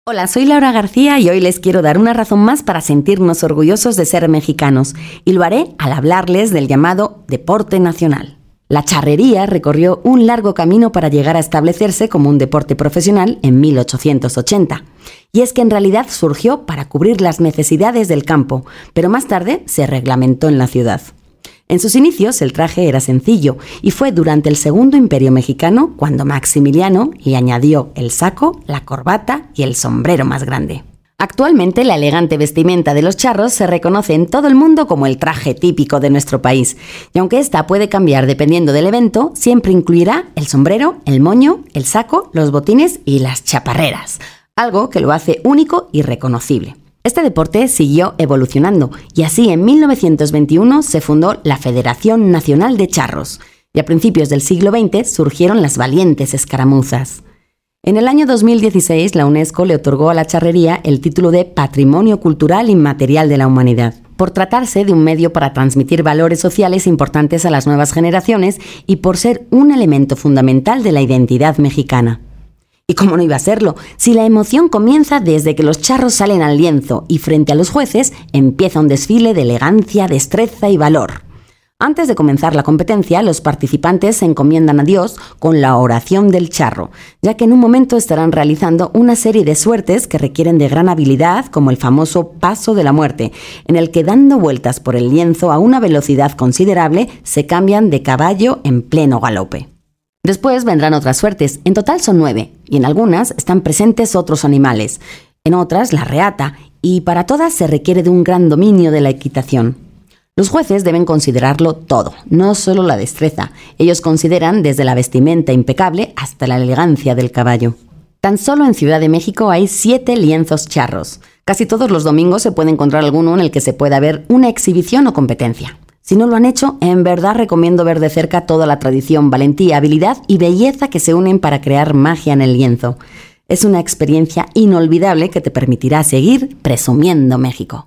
Hola, soy Laura García y hoy les quiero dar una razón más para sentirnos orgullosos de ser mexicanos, y lo haré al hablarles del llamado deporte nacional. La charrería recorrió un largo camino para llegar a establecerse como un deporte profesional en 1880. Y es que en realidad surgió para cubrir las necesidades del campo, pero más tarde se reglamentó en la ciudad. En sus inicios el traje era sencillo y fue durante el Segundo Imperio Mexicano cuando Maximiliano le añadió el saco, la corbata y el sombrero más grande. Actualmente la elegante vestimenta de los charros se reconoce en todo el mundo como el traje típico de nuestro país, y aunque esta puede cambiar dependiendo del evento, siempre incluirá el sombrero, el moño, el saco, los botines y las chaparreras, algo que lo hace único y reconocible. Este deporte siguió evolucionando y así en 1921 se fundó la Federación Nacional de Charros y a principios del siglo XX surgieron las valientes escaramuzas. En el año 2016 la UNESCO le otorgó a la charrería el título de Patrimonio Cultural Inmaterial de la Humanidad, por tratarse de un medio para transmitir valores sociales importantes a las nuevas generaciones y por ser un elemento fundamental de la identidad mexicana. ¿Y cómo no iba a serlo? Si la emoción comienza desde que los charros salen al lienzo y frente a los jueces empieza un desfile de elegancia, destreza y valor. Antes de comenzar la competencia, los participantes se encomiendan a Dios con la oración del charro, ya que en un momento estarán realizando una serie de suertes que requieren de gran habilidad, como el famoso paso de la muerte, en el que dando vueltas por el lienzo a una velocidad considerable se cambian de caballo en pleno galope. Después vendrán otras suertes, en total son 9, y en algunas están presentes otros animales, en otras la reata, y para todas se requiere de un gran dominio de la equitación. Los jueces deben considerarlo todo, no solo la destreza. Ellos consideran desde la vestimenta impecable hasta la elegancia del caballo. Tan solo en Ciudad de México hay 7 lienzos charros. Casi todos los domingos se puede encontrar alguno en el que se pueda ver una exhibición o competencia. Si no lo han hecho, en verdad recomiendo ver de cerca toda la tradición, valentía, habilidad y belleza que se unen para crear magia en el lienzo. Es una experiencia inolvidable que te permitirá seguir presumiendo México.